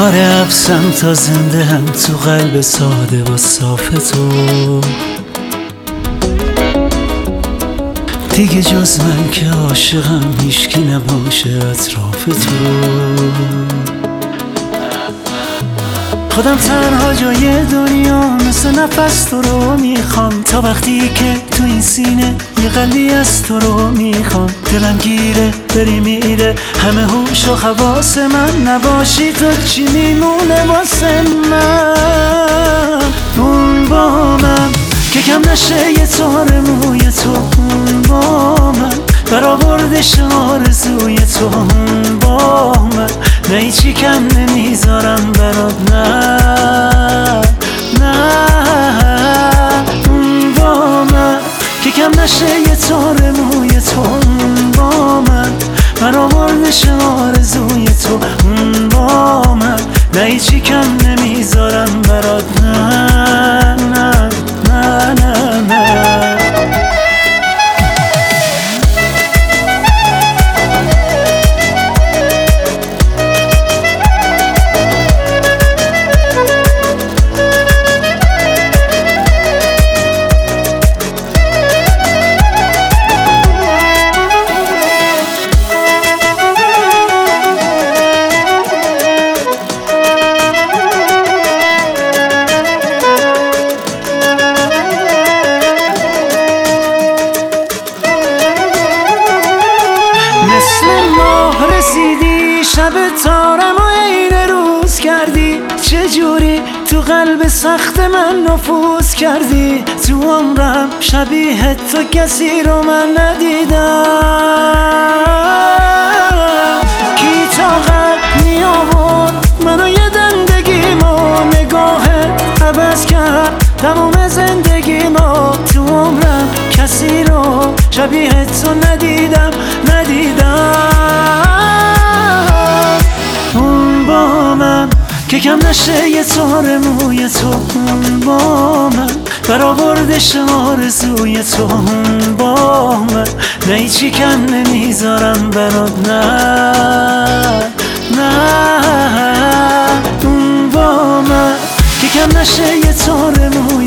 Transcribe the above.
آره حبسم تا زنده هم تو قلب ساده و صاف تو. دیگه جز من که عاشقم هیچکی نباشه اطراف تو. خودم تنها جای دنیا مثل نفس تو رو میخوام، تا وقتی که تو این سینه یه قلبی از تو رو میخوام. دلم گیره بری میره همه هوش و حواس من، نباشی تو چی میمونه واسه من؟ اون با من که کم نشه یه تار موی تو، اون با من برآوردش آرزوی تو، اون با من نه هیچی کم نمیذارم برات، نه اون با من که کم نشه یه تار موی تو، اون با من برآوردش آرزوی تو، اون با من نه هیچی کم نمیذارم برات، نه نه نه نه نه. مثل ماه رسیدی شب تارم و عین روز کردی، چجوری تو قلب سخت من نفوذ کردی. تو عمرم شبیه تو کسی رو من ندیدم، کی طاقت می آورد منو یه دندگیمو، نگاهت عوض کرد تموم زندگیمو. تو عمرم کسی رو شبیه تو ندیدم. اون با من که کم نشه یه تار موی تو، اون با من برآوردش آرزوی تو، اون با من نه هیچی کم نمیذارم برات، نه اون با من که کم نشه یه تار موی